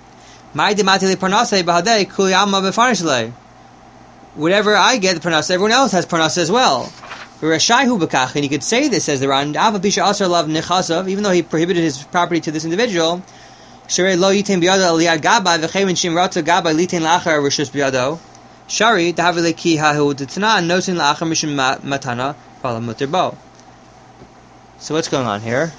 Whatever I get, the parnasa, everyone else has parnasa as well. And he could say this, says the Ran, even though he prohibited his property to this individual, Shari lo yitin biyado aliyad gabay v'chemin shim ratza gabay litin lachar rishus biyado. Shari dahavile ki hahu d'tana notin lachar mishim matana bala muter bo. So what's going on here?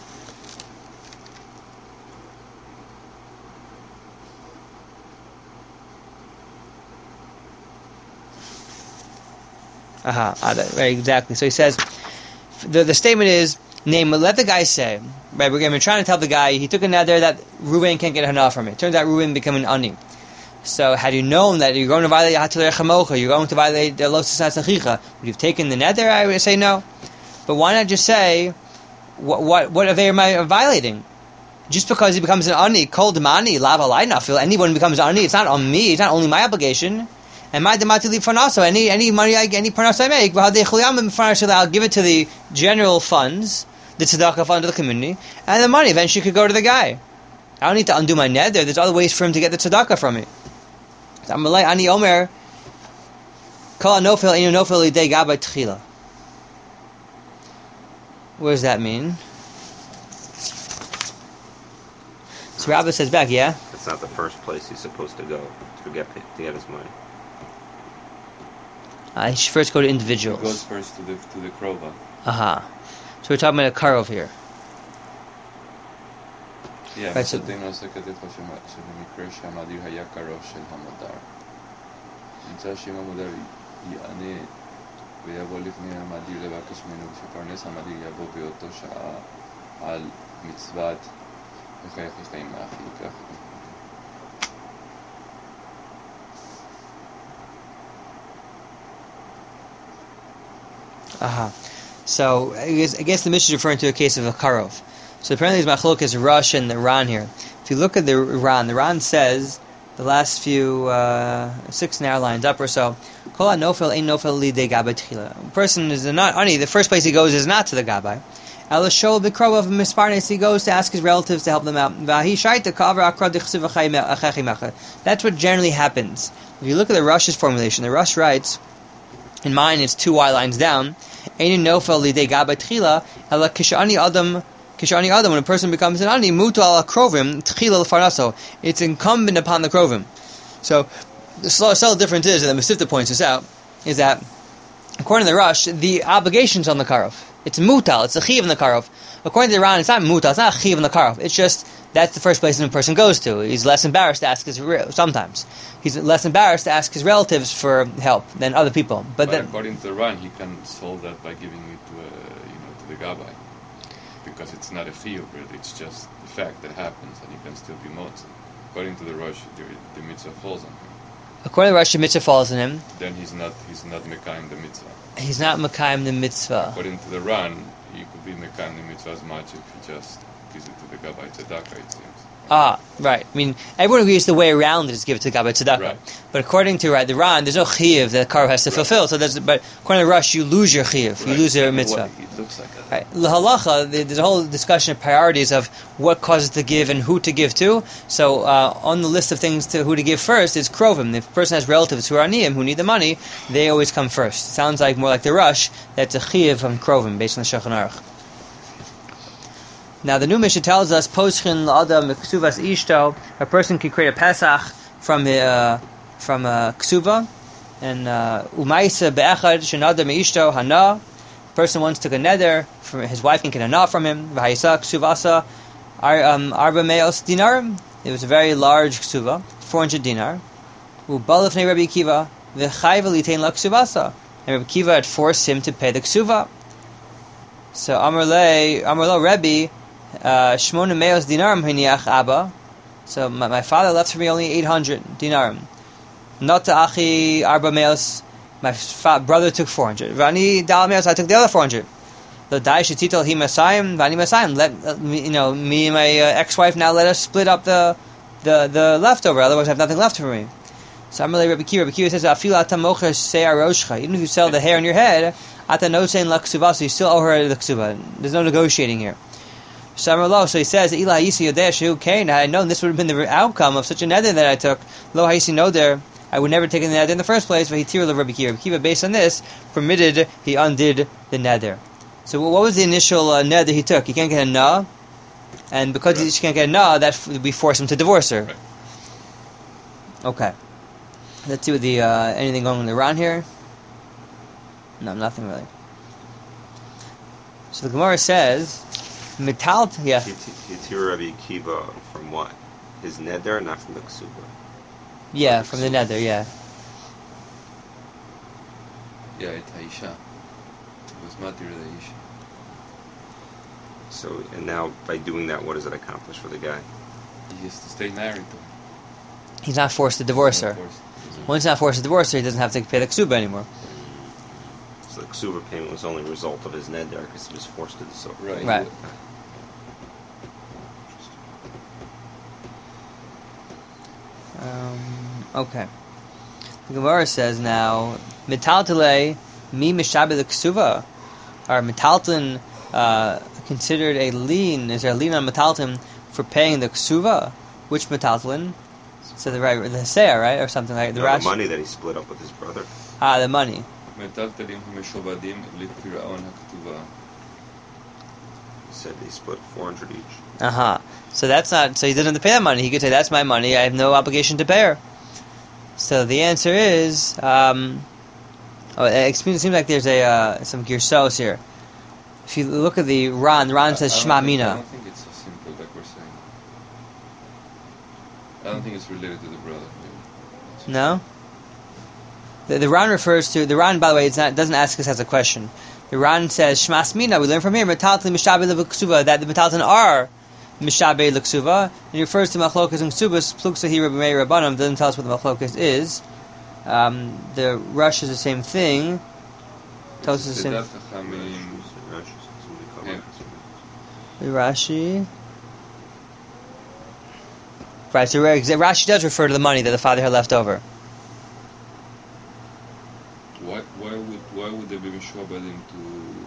Right, exactly. So he says, the statement is, let the guy say, right, we're trying to tell the guy, he took a nether that Reuven can't get a hana from it. Turns out Reuven became an ani. So had you known that you're going to violate Hatil Chamocha, you're going to violate the Losas Achicha, would you have taken the nether? I would say no. But why not just say, what are they violating? just because he becomes an ani, called mani, lav alai nafil, anyone becomes ani, it's not on me, it's not only my obligation. And my demati li farnaso, any money, any parnas I make, I'll give it to the general funds, the tzedakah fund of the community, and the money eventually could go to the guy. I don't need to undo my neder. There's other ways for him to get the tzedakah from me. Amalei ani omer, kol anofel inu nofel lidei gabay tchila. What does that mean? So Rabbi says back, yeah? It's not the first place he's supposed to go to get his money. He should first go to individuals. He goes first to the krova. Aha. So we're talking about a karov here. Yeah, right, so something else like a שבמקרה שהמדיר היה קרוב של המודר. נמצא שאם המודר יענה ויבוא לפני המדיר לבקש ממנו שפרנס המדיר יבוא באותו שעה על מצוות וחייך לחיים מאחי ייקח. Aha. So I guess the Mishnah is referring to a case of a karov. So apparently there's machlok Rush and the Ran here. If you look at the Ran says the last few 6 narrow lines up or so. Kol nofel ein nofel lidei gabay tchila. A person is not ani. The first place he goes is not to the gabay. Elashol b'krov of misparnes. He goes to ask his relatives to help them out. Vahi shaita kaver akra dichsiv achechi mecha. That's what generally happens. If you look at the Rush's formulation, the Rush writes. In mine, it's 2 Y lines down. Ein nofel lidei gabay tchila. Ela kishani adam. When a person becomes an ani, mutu ala krovim, tchila l'farnaso. It's incumbent upon the krovim. So, the subtle difference is, and the Mesivta points this out, is that, according to the Rush, the obligation's on the karov. It's mutal, it's a chiv in the karov. According to the Ran, it's not mutal, it's not a chiv in the karov. It's just, that's the first place a person goes to. He's less embarrassed to ask his, sometimes. He's less embarrassed to ask his relatives for help than other people. But then, according to the Ran, he can solve that by giving it to the gabbai. Because it's not a chiyuv, really, it's just the fact that happens, and he can still be motzi. According to the Rosh, the mitzvah falls on him. According to the Rosh, the mitzvah falls on him. Then he's not mekayim the mitzvah. He's not mekayim the mitzvah. According to the Ran, he could be mekayim the mitzvah as much if he just gives it to the gabbai tzedakah, it seems. Ah, right. I mean, everyone agrees the way around it is give it to Gabay Tzedakah. Right. But according to the Ran, there's no chiyuv that Karov has to fulfill. So but according to Rush, you lose your chiyuv. You lose your mitzvah. It looks like right. L'halacha, there's a whole discussion of priorities of what causes to give and who to give to. So on the list of things to who to give first is krovim. If a person has relatives who are aniyim, who need the money, they always come first. It sounds like more like the Rush, that's a chiyuv from krovim based on the Shulchan Aruch. Now the new Mishnah tells us, Poschin l'adam ksuvas ishto, a person can create a Pesach from ksuva, and umaisa be'echad shenada me'ishto hana. Person once took a neder, from his wife can get a hana from him. V'hayisa ksuvasa arba me'os dinarim. It was a very large ksuva, 400 dinar. Ubalifnei Rabbi Akiva v'chayva litein la ksuvasa, and Rabbi Akiva had forced him to pay the ksuva. So Amarlo Rebbe. Shmona meos dinarim hiniach abba. So my father left for me only 800 dinarim. Not to achi arba meos. My brother took 400. Vani dal meos. I took the other 400. The dai shetitel he masayim. Vani masayim. Let me and my ex-wife now let us split up the leftover. Otherwise, I have nothing left for me. So I'm really Rabbi Kiva says afil atamocher se'ar roshcha. Even if you sell the hair on your head, ata nosein la ksuva. So you still owe her the ksuva. There's no negotiating here. So he says, Ila Ha'isi Yodeh Shehu Kain, had I known this would have been the outcome of such a neder that I took, Lo Ha'isi Noder, I would never have taken the neder in the first place, but he tirul of Rabbi Kiva. Rabbi Kiva, based on this, he undid the neder. So what was the initial neder he took? He can't get a na, and because he can't get a na, that we force him to divorce her. Okay. Let's see what the, anything going around here? No, nothing really. So the Gemara says, Metal, yeah. Yitir Rabbi Akiva from what? His neder, not from the ksuba. Yeah, from the neder, yeah. Yeah, it's Haisha. It was Matir the Haisha. So, and now by doing that, what does it accomplish for the guy? He has to stay married to her. He's not forced to divorce her. Once he's not forced to divorce her, he doesn't have to pay the ksuba anymore. So the ksuba payment was only a result of his neder because he was forced to do so. Right. Okay. The Gemara says now, Metaltale mi mishabe the ksuva. Are metalton considered a lien? Is there a lien on metalton for paying the ksuva? Which metalton? So the seah, right, or something like the money that he split up with his brother. The money. He said they split 400 each. So that's not. So he doesn't have to pay that money. He could say, "That's my money. I have no obligation to pay her." So the answer is, it seems like there's some girsos here. If you look at the Ran says Shema Mina. I don't think it's so simple like we're saying. I don't think it's related to the brother. Maybe. No. The Ran refers to the Ran. By the way, doesn't ask us as a question. The Ran says Shema Mina. We learn from here Metalton Mishabe L'Ksuva that the Metalton are Mishabe L'Ksuva. And he refers to Machlokas and Ksubas Pluksa Hi Rabbi Meir Rabbanim. Doesn't tell us what the Machlokas is. The Rush is the same thing. Tells us the same. Rashi. Right, so Rashi does refer to the money that the father had left over. Why would they be mishobadim to?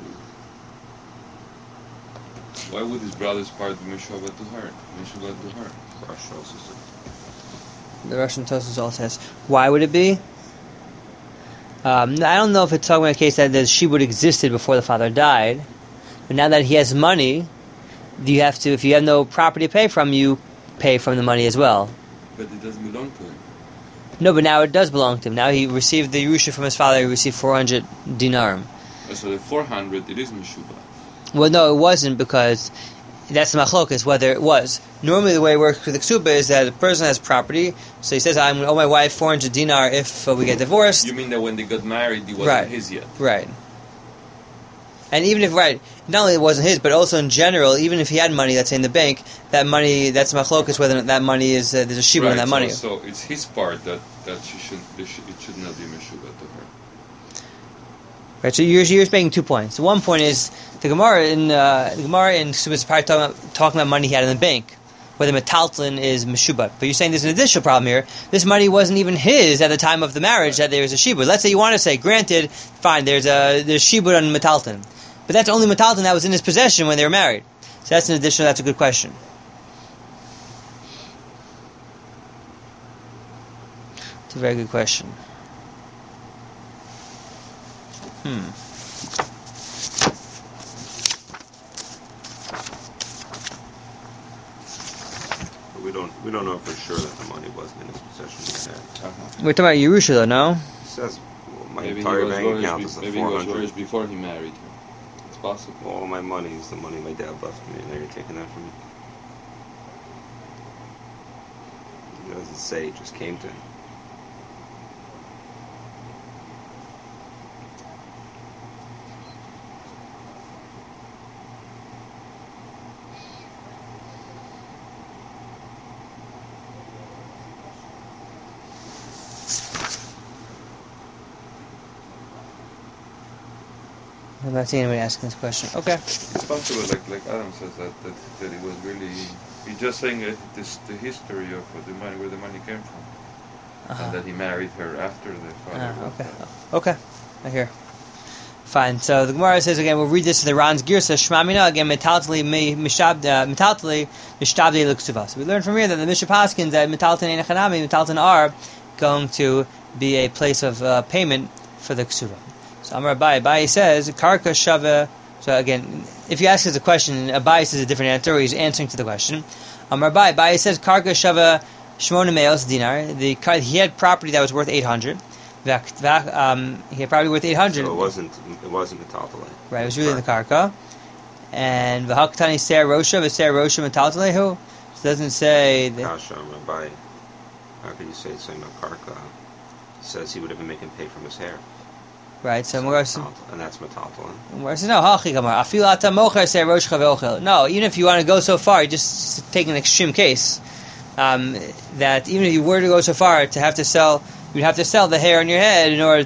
Why would his brother's part be mishobat to her? Rashi also says. The Russian Tosfos also says. Why would it be? I don't know if it's talking about a case that the shibud existed before the father died, but now that he has money, you have to. If you have no property to pay from, you pay from the money as well. But it doesn't belong to him. No, but now it does belong to him. Now he received the Yerusha from his father. He received 400 dinarim. So the 400, it is Meshuba. Well, no, it wasn't, because that's the machlokas, whether it was. Normally the way it works with the ksuba is that a person has property, so he says, I'm going to owe my wife 400 dinar if we get divorced. You mean that when they got married, it wasn't his yet? Right. And even if, not only it wasn't his, but also in general, even if he had money, let's say in the bank, that money, that's machlokas, whether that money is, there's a shibud on that money. So it's his part that it should not be meshuba to her. Right, so you're making 2 points. So one point is, the Gemara in Ksubas is probably talking about money he had in the bank, whether metaltlin is meshubat. But you're saying there's an additional problem here. This money wasn't even his at the time of the marriage that there was a shibud. Let's say you want to say, granted, fine, there's shibud on metaltlin. But that's only metaltlin that was in his possession when they were married. So that's a good question. It's a very good question. We don't know for sure that the money wasn't in his possession yet. We're talking about Yerusha though, no? It says my maybe entire bank account is the 400. Maybe he was before he married her. It's possible. All my money is the money my dad left me, and now you're taking that from me. It doesn't say, it just came to him. I'm not seeing anybody asking this question. Okay. It's possible, like Adam says, that it was really... He's just saying the history of where the money came from. And that he married her after the father. Okay. I hear. Fine. So the Gemara says again, we'll read this in the Ran's Girsa, Shema Mina, again, metaltli mishtabdi l'ksuva. So we learn from here that the Mishnah Paskins that metalton einachanami, metalton are going to be a place of payment for the ksuva. So Amar Abai says, Karka Shava. So again, if you ask us a question, Abai says a different answer, or he's answering to the question. Amar Abai says, Karka Shava Shmona Meos Dinar. He had property that was worth 800. He had property worth 800. So it wasn't metaltalei. Right, it was really in the Karka. And V'haktani Ser Rosha, V'Ser Rosha Metaltalei. So it doesn't say... Kasha, Abai. How could you say it's saying about Karka? It says he would have been making pay from his hair. Right, so and that's metaltalin. Where says no, no. Even if you want to go so far, you just take an extreme case. That even if you were to go so far to have to sell, you'd have to sell the hair on your head in order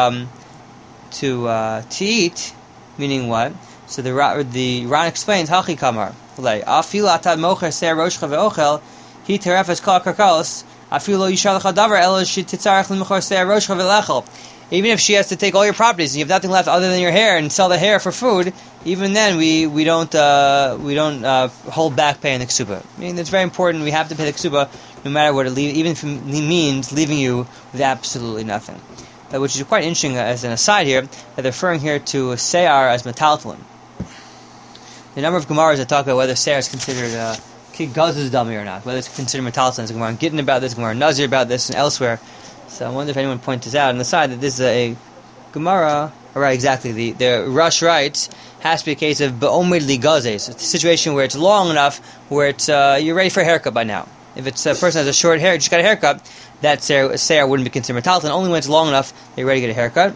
to eat. Meaning what? So the Ran explains hachi kamar. Like afil atad mocher ser roshcha veochel, he terefes kol karkalos Even if she has to take all your properties and you have nothing left other than your hair and sell the hair for food, even then we don't hold back paying the ksuba. I mean, it's very important. We have to pay the ksuba no matter what it even if it means leaving you with absolutely nothing. Which is quite interesting as an aside here, that they're referring here to seyar as metaltalin. The number of Gemaras that talk about whether seyar is considered gaz's dummy or not, whether it's considered metaltalin. There's a Gemara Gittin about this, Gemara Nazir about this, and elsewhere. So I wonder if anyone points this out on the side that this is a Gemara. Right, exactly. The Rush writes has to be a case of be'omid li gazes. It's a situation where it's long enough where it's you're ready for a haircut by now. If it's a person has a short hair, just got a haircut, that seyar wouldn't be considered metaltalin. Only when it's long enough they're ready to get a haircut.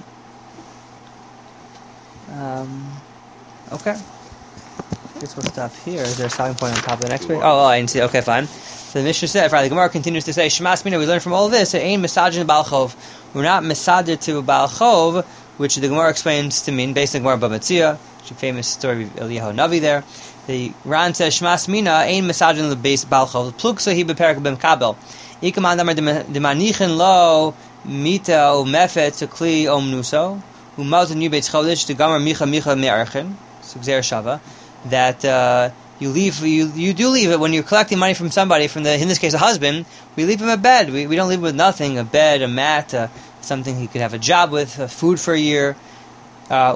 Okay. I guess we'll stop here. Is there a stopping point on top of the next page? Oh, I didn't see. Okay, fine. So the Mishnah said, the Gemara continues to say, Shmas Mina, we learn from all of this, ain't misajin Baal Chov. We're not misadir to Baal Chov, which the Gemara explains to mean, based on Gemara Bava Metzia, which is a famous story of Eliyahu Navi there. The Ran says, Shmas Mina, ain't misajin the base Baal Chov. Pluksa hi beperak b'm kabel. Ikaman damar demanichen lo mita o mefet to kli om nuso. Umautan yu beitz chodesh to gamar micha me'archen. So Gzer Shava. That you do leave it when you're collecting money from somebody, in this case a husband. We leave him a bed. We don't leave him with nothing. A bed, a mat, something he could have a job with, food for a year. The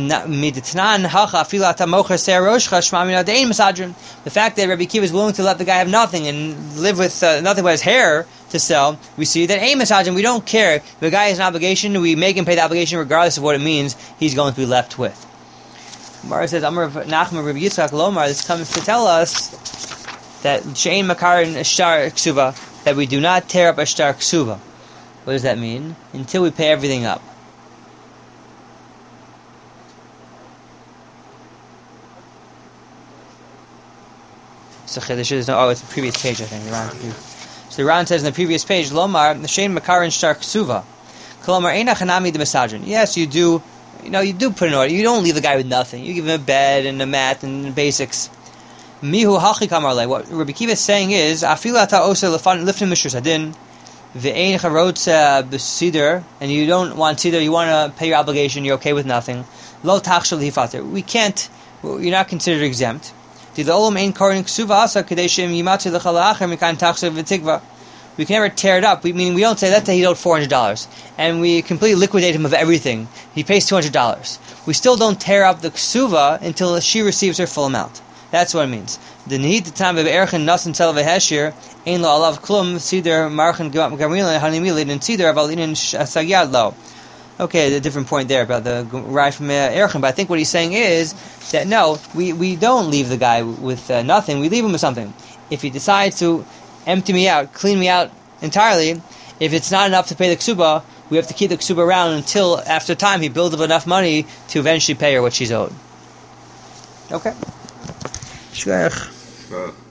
fact that Rabbi Akiva is willing to let the guy have nothing and live with nothing but his hair to sell, we see that ein masajin, we don't care. If the guy has an obligation, we make him pay the obligation regardless of what it means. He's going to be left with. Gemara says, Amar Nachman Rabbi Yitzchak Lomar, this comes to tell us that she'ein makar in ashtar ksuva, that we do not tear up ashtar ksuva. What does that mean? Until we pay everything up. So it's the previous page, I think. So the Ran says in the previous page, Lomar, she'ein makar in ashtar ksuva. Kolomar eina chanami de masajin. Yes, you do. You do put in order. You don't leave the guy with nothing. You give him a bed and a mat and the basics. Mihu hachi kamarle. What Rabbi Akiva is saying is, afilu ata osa lifnim mishur sadin, ve'ein charotz b'sidr, and you don't want sidr. You want to pay your obligation. You're okay with nothing. Lo tachshel hifater. We can't. You're not considered exempt. The olam ein karin ksuva asa kadei shem yimatzi lechalaacher mikan tachshel v'tikva. We can never tear it up. We don't say that he owed $400, and we completely liquidate him of everything. He pays $200. We still don't tear up the ksuva until she receives her full amount. That's what it means. The nihit time of erchen nasan tel veheshir ein lo alav klum sider marchen gamrilan hanimilin and sider avalinin sagyad lo. Okay, a different point there about the ride from erchen, but I think what he's saying is that no, we don't leave the guy with nothing. We leave him with something. If he decides to empty me out, clean me out entirely, if it's not enough to pay the ksuba, we have to keep the ksuba around until after time he builds up enough money to eventually pay her what she's owed. Okay. Shkoyach.